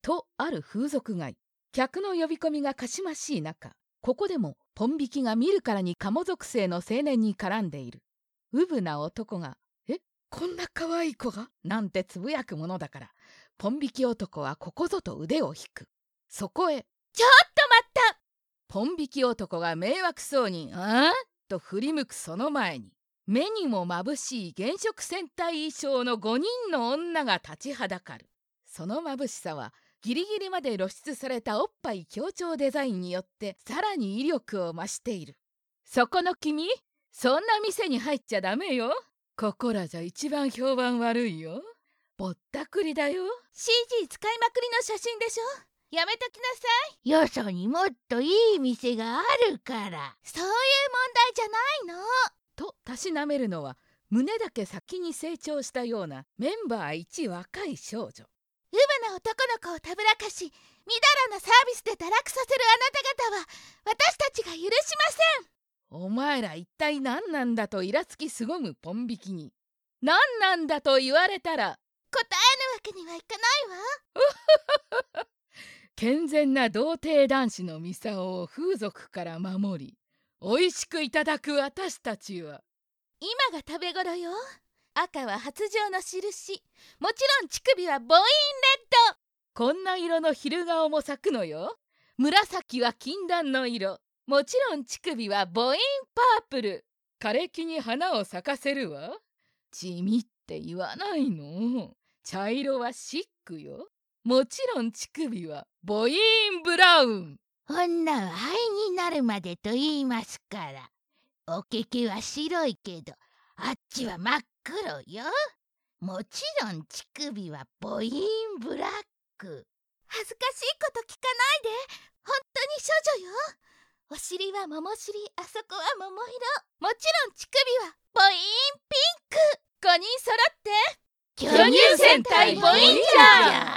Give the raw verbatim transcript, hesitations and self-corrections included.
とある風俗街。客の呼び込みがかしましい中、ここでもポン引きが見るからに鴨属性の青年に絡んでいる。うぶな男が「え、こんな可愛い子が?」なんてつぶやくものだから、ポン引き男はここぞと腕を引く。そこへ 「ちょっと待った!」 ポン引き男が迷惑そうに「ああ?」と振り向くその前に、目にもまぶしい原色戦隊衣装のごにんの女が立ちはだかる。そのまぶしさはギリギリまで露出されたおっぱい強調デザインによってさらに威力を増している。そこの君、そんな店に入っちゃダメよ。ここらじゃ一番評判悪いよ。ぼったくりだよ。 シージー 使いまくりの写真でしょ。やめときなさい。 よそにもっといい店があるから。 そういう問題じゃないの。 とたしなめるのは、胸だけ先に成長したようなメンバー一若い少女。 うぶな男の子をたぶらかし、みだらなサービスで堕落させるあなた方は私たちが許しません。 お前ら一体何なんだとイラつきすごむポン引きに、何なんだと言われたら答えぬわけにはいかないわ。 健全な童貞男子のミサオを風俗から守り、おいしくいただく私たちは、 今が食べ頃よ。赤は発情の印、もちろん乳首は母音レッド。 こんな色の昼顔も咲くのよ。紫は禁断の色、もちろん乳首は母音パープル。枯れ木に花を咲かせるわ。地味って言わないの。茶色はシックよ。もちろん乳首は母音ブラウン。 女は灰になるまでと言いますから。おけけは白いけど、あっちは真っ黒よ。もちろん乳首は母音ブラック。 恥ずかしいこと聞かないで。本当に処女よ。お尻は桃尻、あそこは桃色。もちろん乳首は母音ピンク。ごにん揃って巨乳戦隊ボインジャー。